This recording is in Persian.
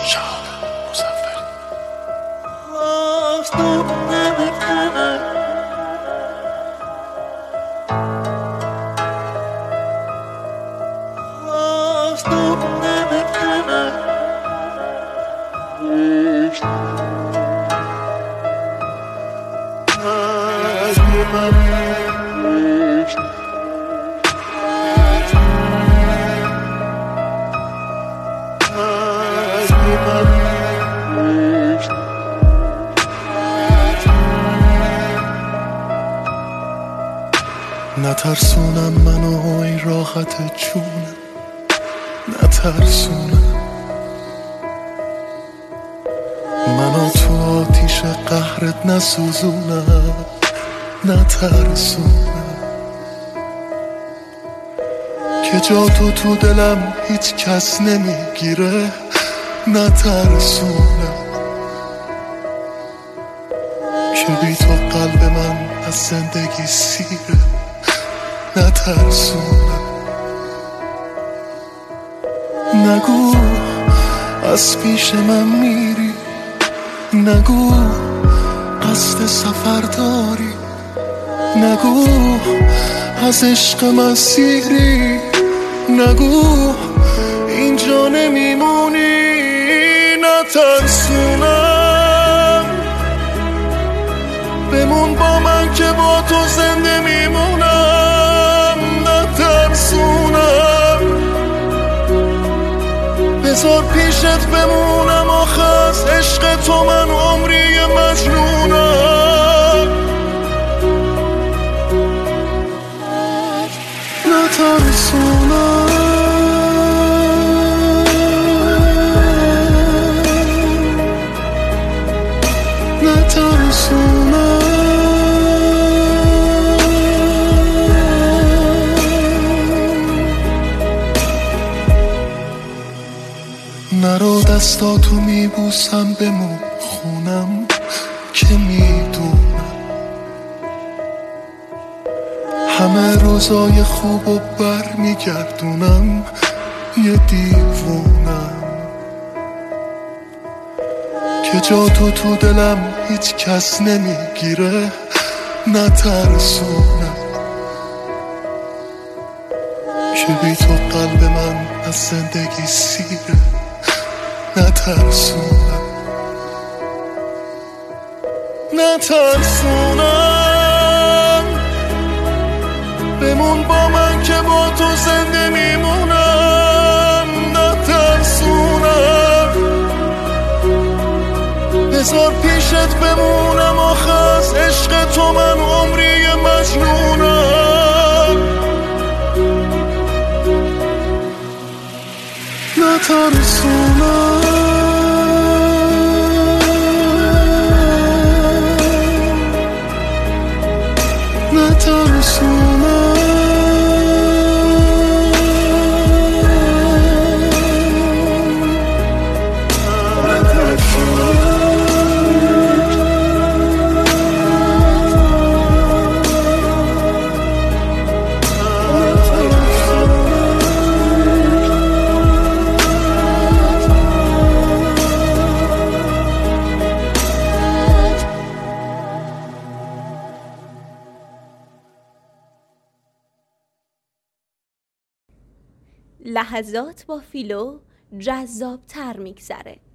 شهاب مظفری. نترسونم منو ای راحت جونم، نترسونم منو تو آتیش قهرت نسوزونم، نترسونم که جا تو دلم هیچ کس نمیگیره، نترسونم که بی تو قلب من از زندگی سیره، نترسونم. نگو از پیش من میری، نگو قصد سفر داری، نگو از عشق مسیری، نگو اینجا نمیمونی، نترسونم بمون با من که با تو زنده میمونم، نترسونم بذار پیشت بمونم، آخه از عشق تو من عمری مجنونم، نترسونم نرو دستاتو میبوسم بمون خونم که میدونم همه روزای خوبو بر میگردونم، یه دیوونم که جا تو دلم هیچ کس نمیگیره، نترسونم که بی تو قلب من از زندگی سیره، نترسونم، نترسونم بمون با من که با تو زنده میمونم، نترسونم بذار پیشت بمونم، آخه از عشق تو من عمری مجنونم، نترسونم لحظات با فیلو جذاب‌تر میگذره.